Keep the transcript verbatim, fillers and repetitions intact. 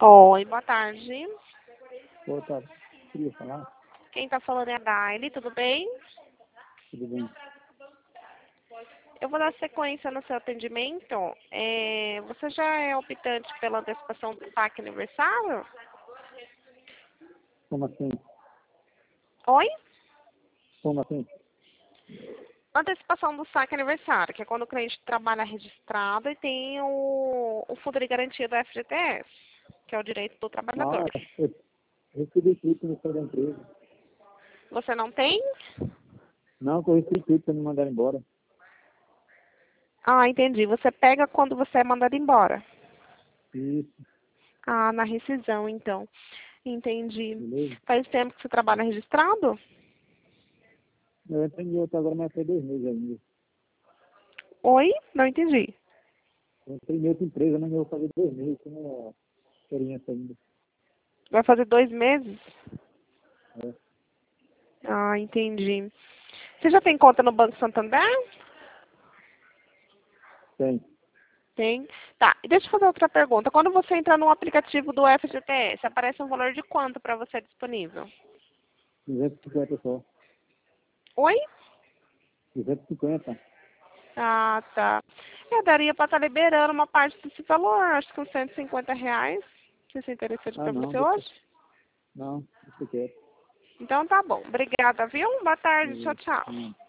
Oi, boa tarde. Boa tarde. Queria falar? Quem está falando é a Daile, tudo bem? Tudo bem? Eu vou dar sequência no seu atendimento. É, você já é optante pela antecipação do saque aniversário? Como assim? Oi? Como assim? Antecipação do saque aniversário, que é quando o cliente trabalha registrado e tem o, o fundo de garantia do F G T S, que é o direito do trabalhador. Ah, eu recebi tudo no seu da empresa. Você não tem? Não, que eu recebi tudo para me mandar embora. Ah, entendi. Você pega quando você é mandado embora. Isso, Ah, na rescisão, então. Entendi. beleza? Faz tempo que você trabalha registrado? Eu entendi, eu tô agora mais foi dois meses ainda. Oi? Não entendi. Eu entrei em outra empresa, mas eu vou fazer dois meses, com a experiência ainda. Vai fazer dois meses? É, Ah, entendi. Você já tem conta no Banco Santander? tem. Tem. Tá, e deixa eu fazer outra pergunta. Quando você entra no aplicativo do F G T S, aparece um valor de quanto para você disponível? duzentos e cinquenta só. Oi? duzentos e cinquenta. Ah, tá. Eu daria para estar liberando uma parte desse valor, acho que uns cento e cinquenta reais. Se isso é interessante Ah, para não, você deixa. hoje? Não, deixa quieto. Então tá bom. Obrigada, viu? Boa tarde. Tchau, Beleza. tchau. Não.